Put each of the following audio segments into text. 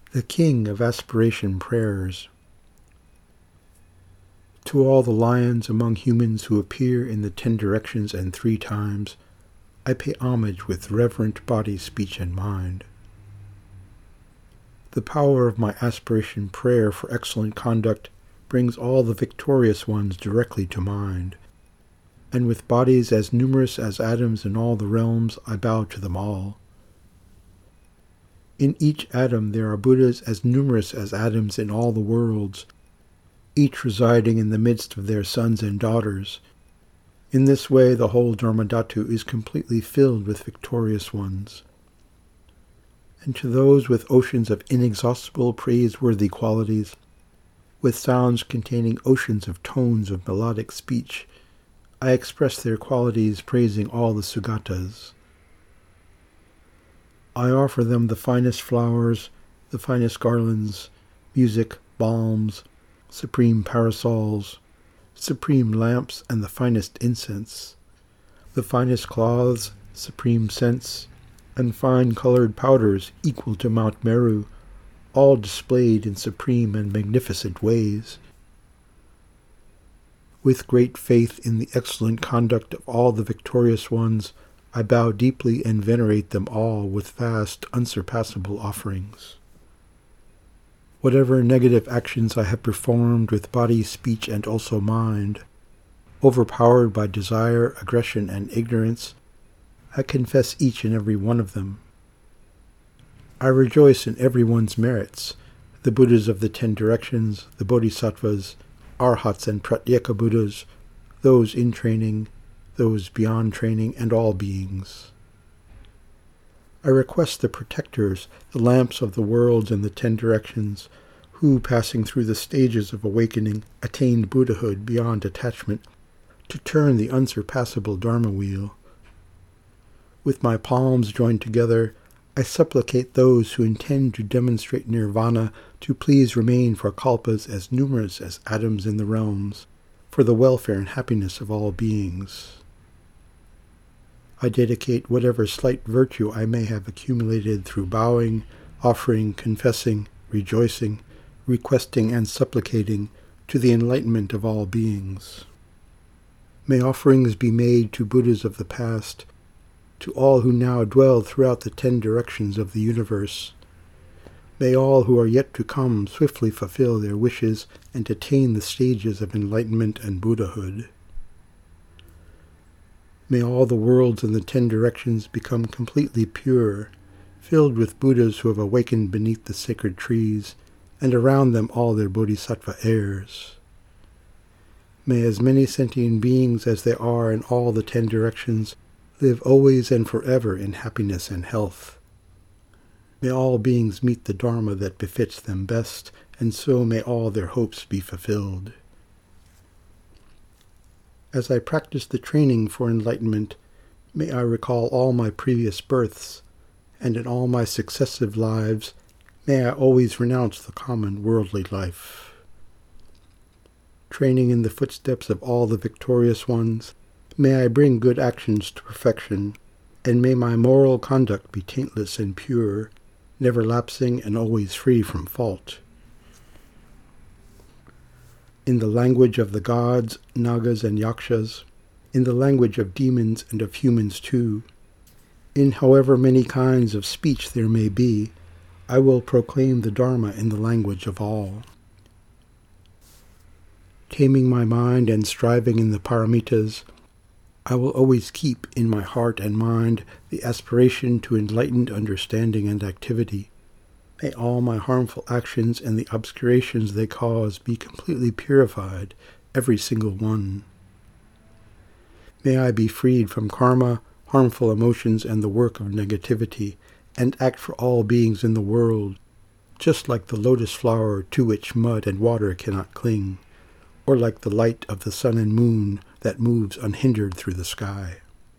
the king of aspiration prayers. To all the lions among humans who appear in the 10 directions and 3 times, I pay homage with reverent body, speech, and mind. The power of my aspiration prayer for excellent conduct brings all the victorious ones directly to mind, and with bodies as numerous as atoms in all the realms, I bow to them all. In each atom there are Buddhas as numerous as atoms in all the worlds, each residing in the midst of their sons and daughters. In this way the whole Dharmadhatu is completely filled with victorious ones. And to those with oceans of inexhaustible praiseworthy qualities, with sounds containing oceans of tones of melodic speech, I express their qualities praising all the Sugatas. I offer them the finest flowers, the finest garlands, music, balms, supreme parasols, supreme lamps, and the finest incense, the finest cloths, supreme scents, and fine-colored powders equal to Mount Meru, all displayed in supreme and magnificent ways. With great faith in the excellent conduct of all the victorious ones, I bow deeply and venerate them all with vast, unsurpassable offerings. Whatever negative actions I have performed with body, speech, and also mind, overpowered by desire, aggression, and ignorance, I confess each and every one of them. I rejoice in everyone's merits, the Buddhas of the 10 directions, the Bodhisattvas, Arhats and Pratyeka Buddhas, those in training, those beyond training, and all beings. I request the protectors, the lamps of the worlds and the 10 directions, who, passing through the stages of awakening, attained Buddhahood beyond attachment, to turn the unsurpassable Dharma wheel. With my palms joined together, I supplicate those who intend to demonstrate nirvana to please remain for kalpas as numerous as atoms in the realms, for the welfare and happiness of all beings. I dedicate whatever slight virtue I may have accumulated through bowing, offering, confessing, rejoicing, requesting, and supplicating to the enlightenment of all beings. May offerings be made to Buddhas of the past, to all who now dwell throughout the 10 directions of the universe. May all who are yet to come swiftly fulfill their wishes and attain the stages of enlightenment and Buddhahood. May all the worlds in the 10 directions become completely pure, filled with Buddhas who have awakened beneath the sacred trees, and around them all their bodhisattva heirs. May as many sentient beings as there are in all the 10 directions live always and forever in happiness and health. May all beings meet the Dharma that befits them best, and so may all their hopes be fulfilled. As I practice the training for enlightenment, may I recall all my previous births, and in all my successive lives, may I always renounce the common worldly life. Training in the footsteps of all the victorious ones, may I bring good actions to perfection, and may my moral conduct be taintless and pure, never lapsing and always free from fault. In the language of the gods, nagas, and yakshas, in the language of demons and of humans too, in however many kinds of speech there may be, I will proclaim the Dharma in the language of all. Taming my mind and striving in the paramitas, I will always keep in my heart and mind the aspiration to enlightened understanding and activity. May all my harmful actions and the obscurations they cause be completely purified, every single one. May I be freed from karma, harmful emotions, and the work of negativity, and act for all beings in the world, just like the lotus flower to which mud and water cannot cling, or like the light of the sun and moon that moves unhindered through the sky.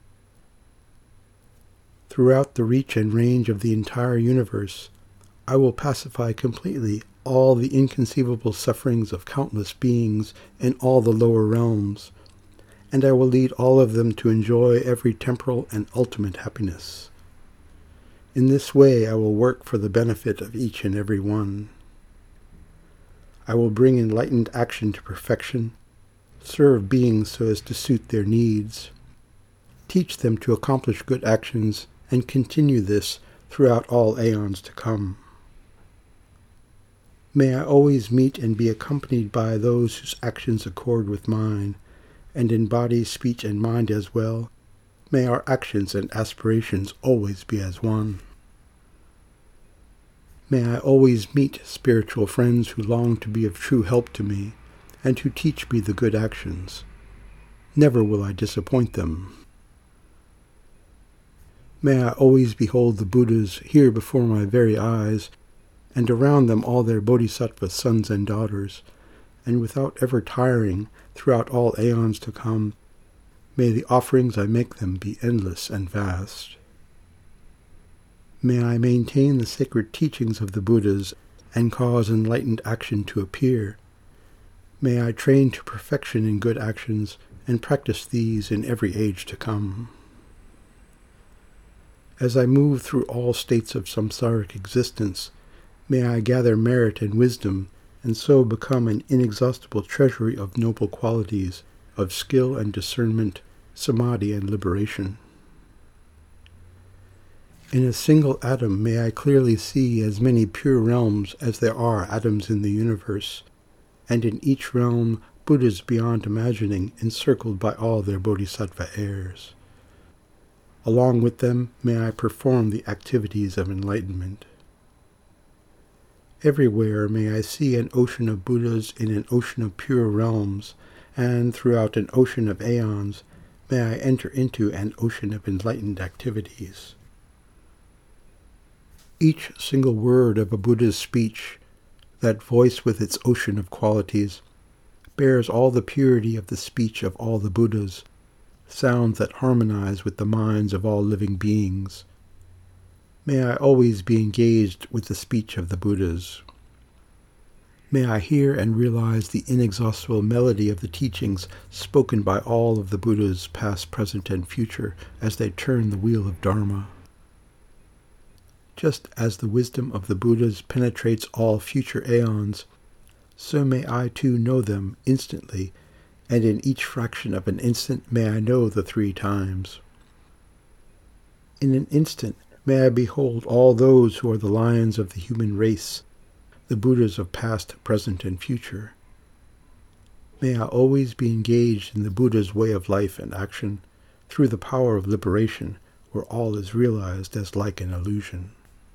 Throughout the reach and range of the entire universe, I will pacify completely all the inconceivable sufferings of countless beings in all the lower realms, and I will lead all of them to enjoy every temporal and ultimate happiness. In this way I will work for the benefit of each and every one. I will bring enlightened action to perfection, serve beings so as to suit their needs, teach them to accomplish good actions, and continue this throughout all aeons to come. May I always meet and be accompanied by those whose actions accord with mine, and in body, speech, and mind as well. May our actions and aspirations always be as one. May I always meet spiritual friends who long to be of true help to me, and who teach me the good actions. Never will I disappoint them. May I always behold the Buddhas here before my very eyes, and around them all their bodhisattva sons and daughters, and without ever tiring, throughout all aeons to come, may the offerings I make them be endless and vast. May I maintain the sacred teachings of the Buddhas and cause enlightened action to appear. May I train to perfection in good actions and practice these in every age to come. As I move through all states of samsaric existence, may I gather merit and wisdom, and so become an inexhaustible treasury of noble qualities, of skill and discernment, samadhi and liberation. In a single atom may I clearly see as many pure realms as there are atoms in the universe, and in each realm Buddhas beyond imagining encircled by all their bodhisattva heirs. Along with them may I perform the activities of enlightenment. Everywhere may I see an ocean of Buddhas in an ocean of pure realms, and throughout an ocean of aeons may I enter into an ocean of enlightened activities. Each single word of a Buddha's speech, that voice with its ocean of qualities, bears all the purity of the speech of all the Buddhas, sounds that harmonize with the minds of all living beings. May I always be engaged with the speech of the Buddhas. May I hear and realize the inexhaustible melody of the teachings spoken by all of the Buddhas, past, present, and future, as they turn the wheel of Dharma. Just as the wisdom of the Buddhas penetrates all future aeons, so may I too know them instantly, and in each fraction of an instant may I know the 3 times. In an instant may I behold all those who are the lions of the human race, the Buddhas of past, present, and future. May I always be engaged in the Buddha's way of life and action, through the power of liberation, where all is realized as like an illusion.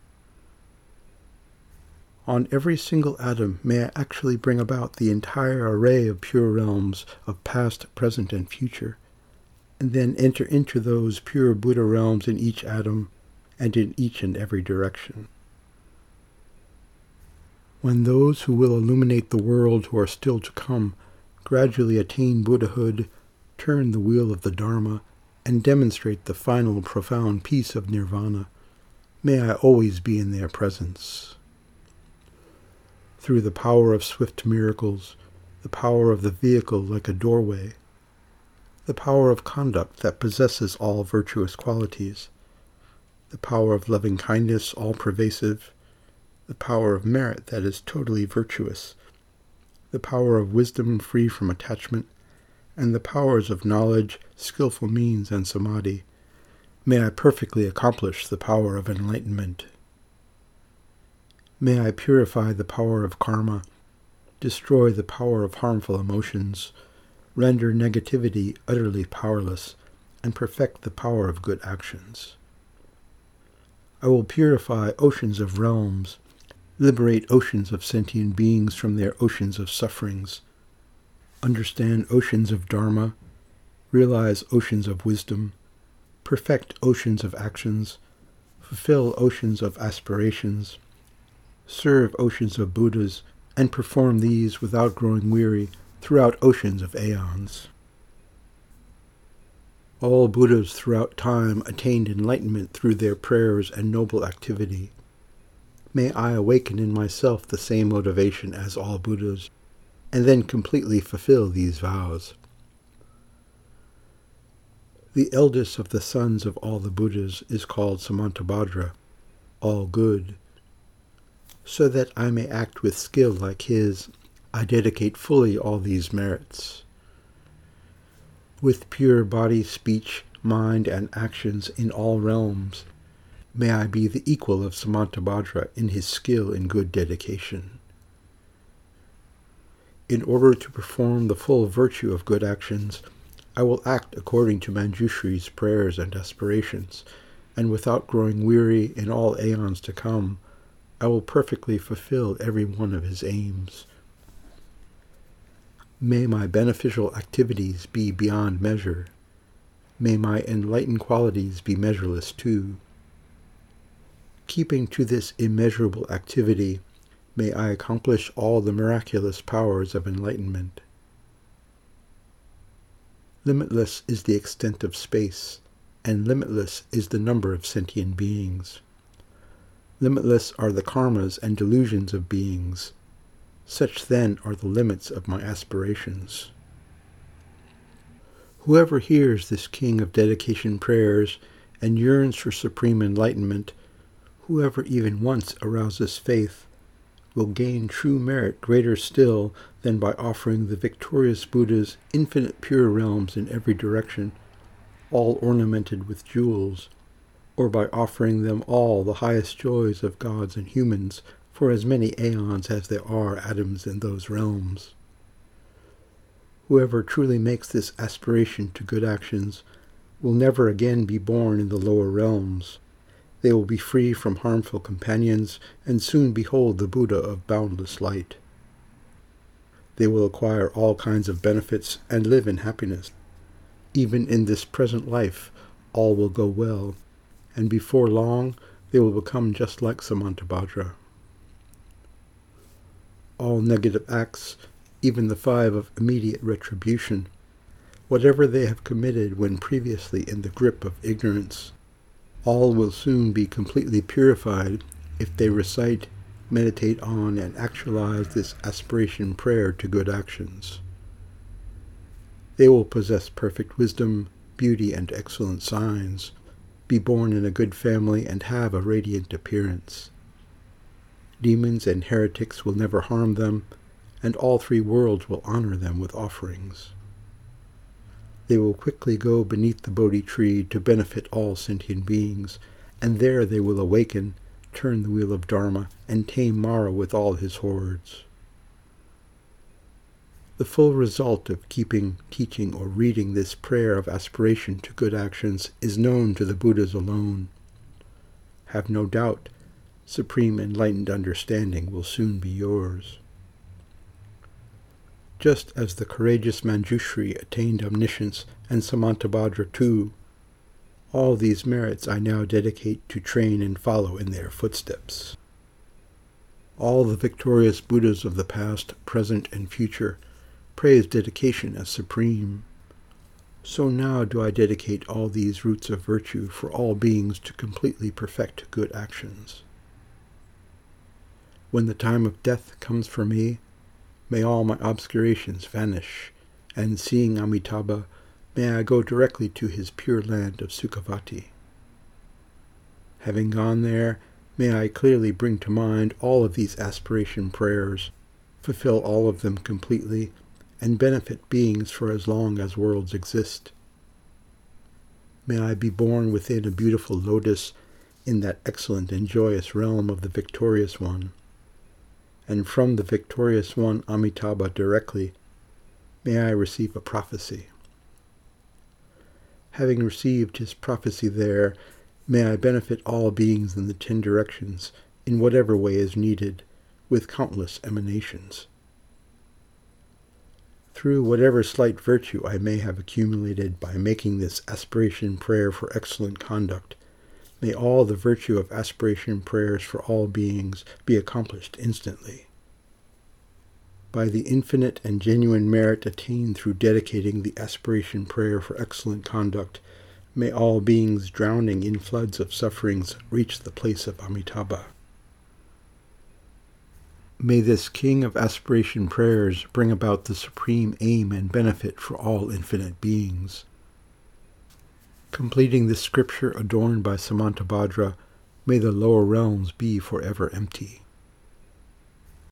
On every single atom may I actually bring about the entire array of pure realms of past, present, and future, and then enter into those pure Buddha realms in each atom and in each and every direction. When those who will illuminate the world who are still to come gradually attain Buddhahood, turn the wheel of the Dharma, and demonstrate the final profound peace of nirvana, may I always be in their presence. Through the power of swift miracles, the power of the vehicle like a doorway, the power of conduct that possesses all virtuous qualities, the power of loving kindness all-pervasive, the power of merit that is totally virtuous, the power of wisdom free from attachment, and the powers of knowledge, skillful means, and samadhi, may I perfectly accomplish the power of enlightenment. May I purify the power of karma, destroy the power of harmful emotions, render negativity utterly powerless, and perfect the power of good actions. I will purify oceans of realms, liberate oceans of sentient beings from their oceans of sufferings, understand oceans of Dharma, realize oceans of wisdom, perfect oceans of actions, fulfill oceans of aspirations, serve oceans of Buddhas, and perform these without growing weary throughout oceans of aeons. All Buddhas throughout time attained enlightenment through their prayers and noble activity. May I awaken in myself the same motivation as all Buddhas, and then completely fulfill these vows. The eldest of the sons of all the Buddhas is called Samantabhadra, all good. So that I may act with skill like his, I dedicate fully all these merits. With pure body, speech, mind, and actions in all realms, may I be the equal of Samantabhadra in his skill in good dedication. In order to perform the full virtue of good actions, I will act according to Manjushri's prayers and aspirations, and without growing weary in all aeons to come, I will perfectly fulfill every one of his aims. May my beneficial activities be beyond measure. May my enlightened qualities be measureless too. Keeping to this immeasurable activity, may I accomplish all the miraculous powers of enlightenment. Limitless is the extent of space, and limitless is the number of sentient beings. Limitless are the karmas and delusions of beings. Such then are the limits of my aspirations. Whoever hears this king of dedication prayers and yearns for supreme enlightenment, whoever even once arouses faith, will gain true merit greater still than by offering the victorious Buddha's infinite pure realms in every direction, all ornamented with jewels, or by offering them all the highest joys of gods and humans for as many aeons as there are atoms in those realms. Whoever truly makes this aspiration to good actions will never again be born in the lower realms. They will be free from harmful companions and soon behold the Buddha of boundless light. They will acquire all kinds of benefits and live in happiness. Even in this present life, all will go well, and before long they will become just like Samantabhadra. All negative acts, even the 5 of immediate retribution, whatever they have committed when previously in the grip of ignorance, all will soon be completely purified if they recite, meditate on, and actualize this aspiration prayer to good actions. They will possess perfect wisdom, beauty, and excellent signs, be born in a good family, and have a radiant appearance. Demons and heretics will never harm them, and all 3 worlds will honor them with offerings. They will quickly go beneath the Bodhi tree to benefit all sentient beings, and there they will awaken, turn the wheel of Dharma, and tame Mara with all his hordes. The full result of keeping, teaching, or reading this prayer of aspiration to good actions is known to the Buddhas alone. Have no doubt, supreme enlightened understanding will soon be yours. Just as the courageous Manjushri attained omniscience and Samantabhadra too, all these merits I now dedicate to train and follow in their footsteps. All the victorious Buddhas of the past, present, and future praise dedication as supreme. So now do I dedicate all these roots of virtue for all beings to completely perfect good actions. When the time of death comes for me, may all my obscurations vanish, and seeing Amitabha, may I go directly to his pure land of Sukhavati. Having gone there, may I clearly bring to mind all of these aspiration prayers, fulfill all of them completely, and benefit beings for as long as worlds exist. May I be born within a beautiful lotus in that excellent and joyous realm of the victorious one, and from the victorious one Amitabha directly, may I receive a prophecy. Having received his prophecy there, may I benefit all beings in the 10 directions, in whatever way is needed, with countless emanations. Through whatever slight virtue I may have accumulated by making this aspiration prayer for excellent conduct, may all the virtue of aspiration prayers for all beings be accomplished instantly. By the infinite and genuine merit attained through dedicating the aspiration prayer for excellent conduct, may all beings drowning in floods of sufferings reach the place of Amitabha. May this king of aspiration prayers bring about the supreme aim and benefit for all infinite beings. Completing this scripture adorned by Samantabhadra, may the lower realms be forever empty.